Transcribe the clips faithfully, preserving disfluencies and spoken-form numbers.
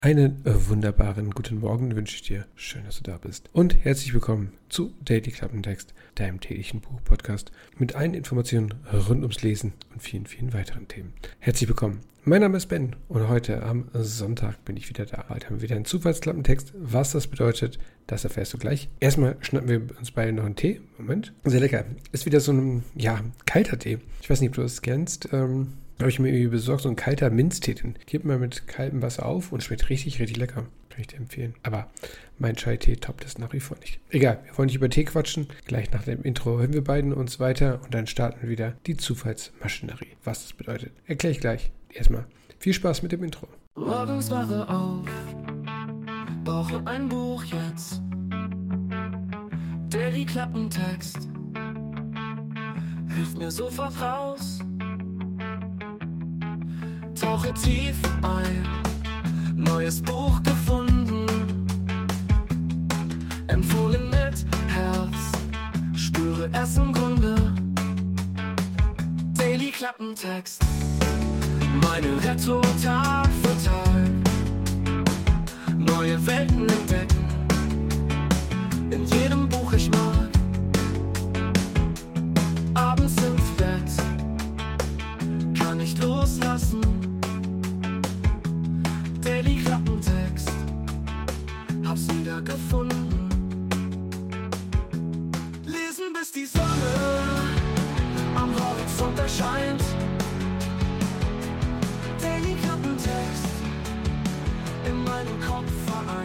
Einen äh, wunderbaren guten Morgen wünsche ich dir. Schön, dass du da bist. Und herzlich willkommen zu Daily Klappentext, deinem täglichen Buch-Podcast mit allen Informationen rund ums Lesen und vielen, vielen weiteren Themen. Herzlich willkommen. Mein Name ist Ben und heute am Sonntag bin ich wieder da. Heute haben wir wieder einen Zufallsklappentext. Was das bedeutet, das erfährst du gleich. Erstmal schnappen wir uns beide noch einen Tee. Moment. Sehr lecker. Ist wieder so ein, ja, kalter Tee. Ich weiß nicht, ob du das kennst. Ähm... habe ich mir irgendwie besorgt, so ein kalter Minztee. Den gib mal mit kaltem Wasser auf und schmeckt richtig, richtig lecker. Kann ich dir empfehlen. Aber mein Chai-Tee toppt es nach wie vor nicht. Egal, wir wollen nicht über Tee quatschen. Gleich nach dem Intro hören wir beiden uns weiter und dann starten wir wieder die Zufallsmaschinerie. Was das bedeutet, erkläre ich gleich. Erstmal viel Spaß mit dem Intro. Morgens wache auf, brauche ein Buch jetzt. Daily Klappentext hilft mir sofort raus. Tauche tief ein, neues Buch gefunden, empfohlen mit Herz, spüre es im Grunde. Daily Klappentext, meine Rettung Tag für Tag, neue Welten entdecken, in jedem Buch ich mag. Abends ins Bett, kann nicht loslassen. Daily Klappentext, hab's wieder gefunden. Lesen bis die Sonne am Horizont erscheint. Daily Klappentext, in meinem Kopf vereint.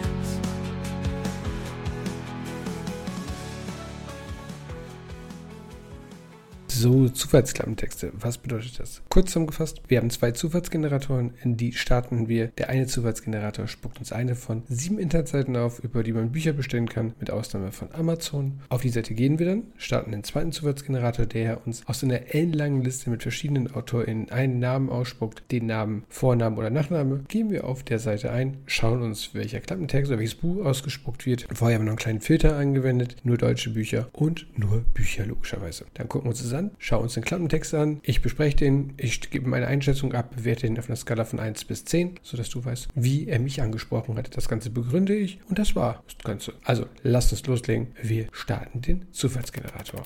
So, Zufallsklappentexte. Was bedeutet das? Kurz zusammengefasst, wir haben zwei Zufallsgeneratoren, in die starten wir. Der eine Zufallsgenerator spuckt uns eine von sieben Internetseiten auf, über die man Bücher bestellen kann, mit Ausnahme von Amazon. Auf die Seite gehen wir dann, starten den zweiten Zufallsgenerator, der uns aus einer ellenlangen Liste mit verschiedenen AutorInnen einen Namen ausspuckt, den Namen, Vornamen oder Nachname. Gehen wir auf der Seite ein, schauen uns, welcher Klappentext oder welches Buch ausgespuckt wird. Vorher haben wir noch einen kleinen Filter angewendet, nur deutsche Bücher und nur Bücher logischerweise. Dann gucken wir uns das an. Schau uns den Klappentext an, ich bespreche den, ich gebe meine Einschätzung ab, bewerte ihn auf einer Skala von eins bis zehn, sodass du weißt, wie er mich angesprochen hat. Das Ganze begründe ich und das war das Ganze. Also, lasst uns loslegen. Wir starten den Zufallsgenerator.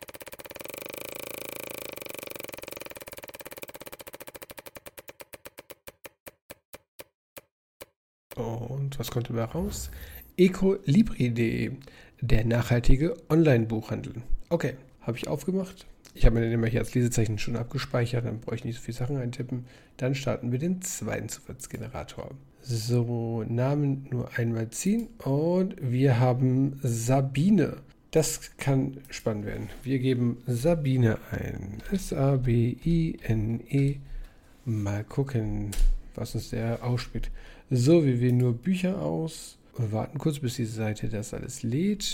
Und was kommt dabei raus? ecolibri punkt de, der nachhaltige Online-Buchhandel. Okay, habe ich aufgemacht. Ich habe mir den immer hier als Lesezeichen schon abgespeichert, dann brauche ich nicht so viele Sachen eintippen. Dann starten wir den zweiten Zufallsgenerator. So, Namen nur einmal ziehen und wir haben Sabine. Das kann spannend werden. Wir geben Sabine ein. S A B I N E. Mal gucken, was uns der ausspricht. So, wir wählen nur Bücher aus und warten kurz, bis die Seite das alles lädt.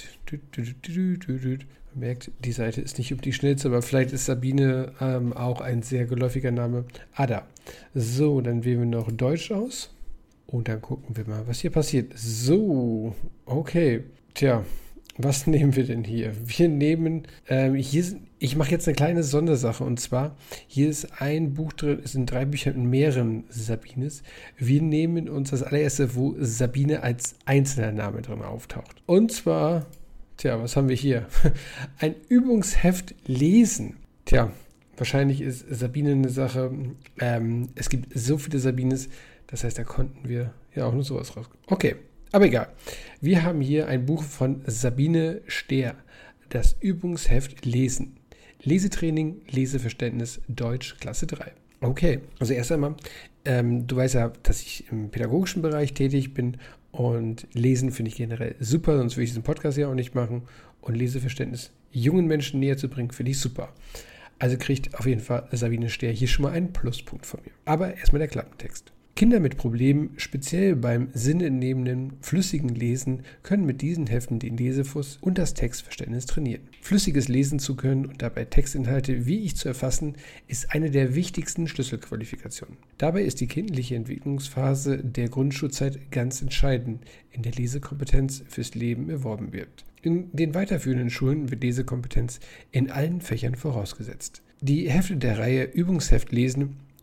Man merkt, die Seite ist nicht um die schnellste, aber vielleicht ist Sabine ähm, auch ein sehr geläufiger Name. Ada. So, dann wählen wir noch Deutsch aus. Und dann gucken wir mal, was hier passiert. So, okay. Tja, was nehmen wir denn hier? Wir nehmen, ähm, hier sind, ich mache jetzt eine kleine Sondersache. Und zwar, hier ist ein Buch drin, es sind drei Bücher mit mehreren Sabines. Wir nehmen uns das allererste, wo Sabine als einzelner Name drin auftaucht. Und zwar... Tja, was haben wir hier? Ein Übungsheft lesen. Tja, wahrscheinlich ist Sabine eine Sache. Ähm, es gibt so viele Sabines, das heißt, da konnten wir ja auch nur sowas raus. Okay, aber egal. Wir haben hier ein Buch von Sabine Stehr. Das Übungsheft lesen. Lesetraining, Leseverständnis, Deutsch, Klasse drei. Okay, also erst einmal, ähm, du weißt ja, dass ich im pädagogischen Bereich tätig bin und Lesen finde ich generell super, sonst würde ich diesen Podcast ja auch nicht machen. Und Leseverständnis jungen Menschen näher zu bringen, finde ich super. Also kriegt auf jeden Fall Sabine Stehr hier schon mal einen Pluspunkt von mir. Aber erstmal der Klappentext. Kinder mit Problemen, speziell beim sinnentnehmenden, flüssigen Lesen, können mit diesen Heften den Lesefuß und das Textverständnis trainieren. Flüssiges Lesen zu können und dabei Textinhalte wie ich zu erfassen, ist eine der wichtigsten Schlüsselqualifikationen. Dabei ist die kindliche Entwicklungsphase der Grundschulzeit ganz entscheidend, in der Lesekompetenz fürs Leben erworben wird. In den weiterführenden Schulen wird Lesekompetenz in allen Fächern vorausgesetzt. Die Hefte der Reihe Übungsheft lesen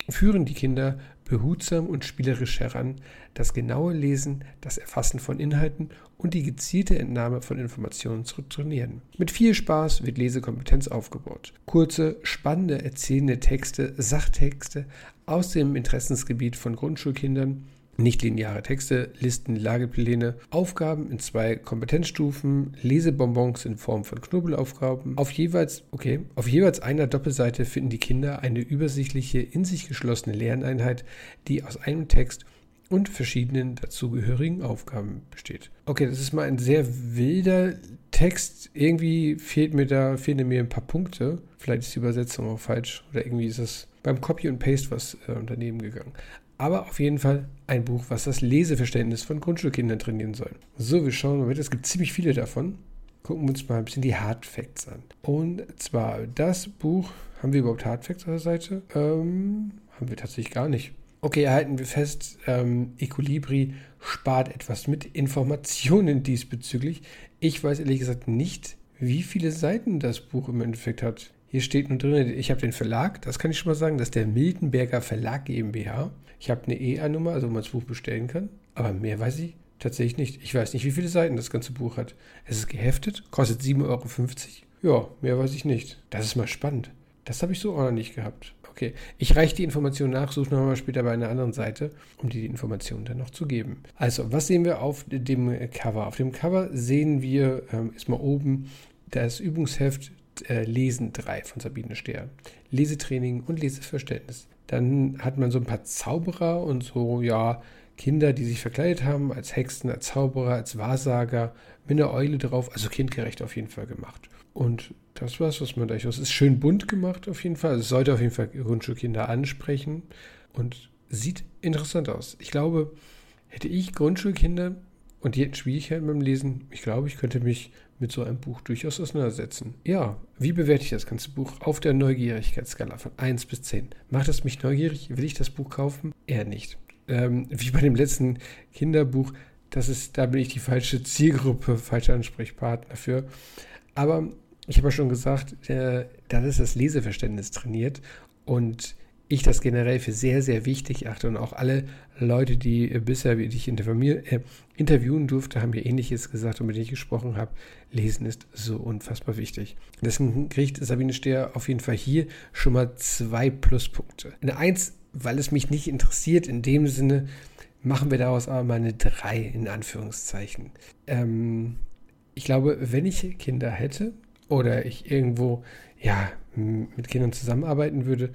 führen die Kinder behutsam und spielerisch heran, das genaue Lesen, das Erfassen von Inhalten und die gezielte Entnahme von Informationen zu trainieren. Mit viel Spaß wird Lesekompetenz aufgebaut. Kurze, spannende, erzählende Texte, Sachtexte aus dem Interessensgebiet von Grundschulkindern, nichtlineare Texte, Listen, Lagepläne, Aufgaben in zwei Kompetenzstufen, Lesebonbons in Form von Knobelaufgaben. Auf jeweils, okay, auf jeweils einer Doppelseite finden die Kinder eine übersichtliche, in sich geschlossene Lerneinheit, die aus einem Text und verschiedenen dazugehörigen Aufgaben besteht. Okay, das ist mal ein sehr wilder Text. Irgendwie fehlt mir da, fehlen mir ein paar Punkte. Vielleicht ist die Übersetzung auch falsch oder irgendwie ist es beim Copy und Paste was äh, daneben gegangen. Aber auf jeden Fall ein Buch, was das Leseverständnis von Grundschulkindern trainieren soll. So, wir schauen mal weiter. Es gibt ziemlich viele davon. Gucken wir uns mal ein bisschen die Hard Facts an. Und zwar das Buch, haben wir überhaupt Hard Facts auf der Seite? Ähm, haben wir tatsächlich gar nicht. Okay, halten wir fest, ähm, Ecolibri spart etwas mit Informationen diesbezüglich. Ich weiß ehrlich gesagt nicht, wie viele Seiten das Buch im Endeffekt hat. Hier steht nur drin, ich habe den Verlag, das kann ich schon mal sagen, das ist der Miltenberger Verlag GmbH. Ich habe eine E A-Nummer, also wo man das Buch bestellen kann, aber mehr weiß ich tatsächlich nicht. Ich weiß nicht, wie viele Seiten das ganze Buch hat. Es ist geheftet, kostet sieben Euro fünfzig. Ja, mehr weiß ich nicht. Das ist mal spannend. Das habe ich so auch noch nicht gehabt. Okay, ich reiche die Information nach, suche nochmal später bei einer anderen Seite, um die Informationen dann noch zu geben. Also, was sehen wir auf dem Cover? Auf dem Cover sehen wir, ähm, ist mal oben, das Übungsheft äh, Lesen drei von Sabine Stehr. Lesetraining und Leseverständnis. Dann hat man so ein paar Zauberer und so, ja, Kinder, die sich verkleidet haben als Hexen, als Zauberer, als Wahrsager, mit einer Eule drauf, also kindgerecht auf jeden Fall gemacht. Und das war's, was man da ist. Es ist schön bunt gemacht auf jeden Fall. Also es sollte auf jeden Fall Grundschulkinder ansprechen und sieht interessant aus. Ich glaube, hätte ich Grundschulkinder und die hätten Schwierigkeiten beim Lesen, ich glaube, ich könnte mich mit so einem Buch durchaus auseinandersetzen. Ja, wie bewerte ich das ganze Buch auf der Neugierigkeitsskala von eins bis zehn? Macht es mich neugierig? Will ich das Buch kaufen? Eher nicht. Ähm, wie bei dem letzten Kinderbuch, das ist, da bin ich die falsche Zielgruppe, falscher Ansprechpartner für. Aber ich habe ja schon gesagt, äh, dass es das Leseverständnis trainiert und ich das generell für sehr, sehr wichtig achte und auch alle Leute, die äh, bisher, wie ich äh, interviewen durfte, haben mir Ähnliches gesagt und mit denen ich gesprochen habe. Lesen ist so unfassbar wichtig. Deswegen kriegt Sabine Stehr auf jeden Fall hier schon mal zwei Pluspunkte. Eine Eins, weil es mich nicht interessiert, in dem Sinne machen wir daraus aber mal eine drei in Anführungszeichen. Ähm, ich glaube, wenn ich Kinder hätte oder ich irgendwo ja, mit Kindern zusammenarbeiten würde,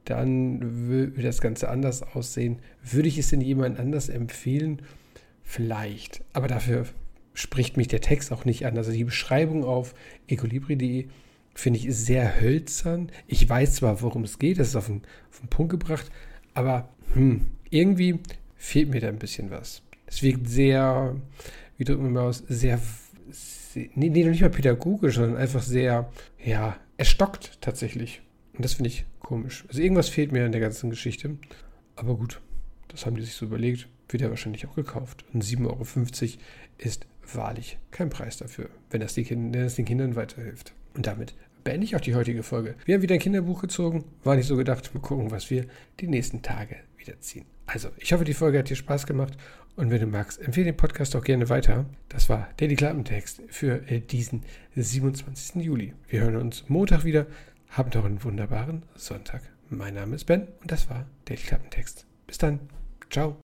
dann würde das Ganze anders aussehen. Würde ich es denn jemand anders empfehlen? Vielleicht. Aber dafür spricht mich der Text auch nicht an. Also die Beschreibung auf ecolibri punkt de finde ich sehr hölzern. Ich weiß zwar, worum es geht, das ist auf den, auf den Punkt gebracht, aber hm, irgendwie fehlt mir da ein bisschen was. Es wirkt sehr, wie drücken wir mal aus, sehr, sehr nee, nee, nicht mal pädagogisch, sondern einfach sehr, ja, erstockt tatsächlich. Und das finde ich komisch. Also irgendwas fehlt mir in der ganzen Geschichte. Aber gut, das haben die sich so überlegt. Wird ja wahrscheinlich auch gekauft. Und sieben Euro fünfzig ist wahrlich kein Preis dafür, wenn das, die kind- wenn das den Kindern weiterhilft. Und damit beende ich auch die heutige Folge. Wir haben wieder ein Kinderbuch gezogen. War nicht so gedacht. Mal gucken, was wir die nächsten Tage wieder ziehen. Also, ich hoffe, die Folge hat dir Spaß gemacht. Und wenn du magst, empfehle den Podcast auch gerne weiter. Das war Daily Klappentext für diesen siebenundzwanzigsten Juli. Wir hören uns Montag wieder. Habt noch einen wunderbaren Sonntag. Mein Name ist Ben und das war Daily Klappentext. Bis dann. Ciao.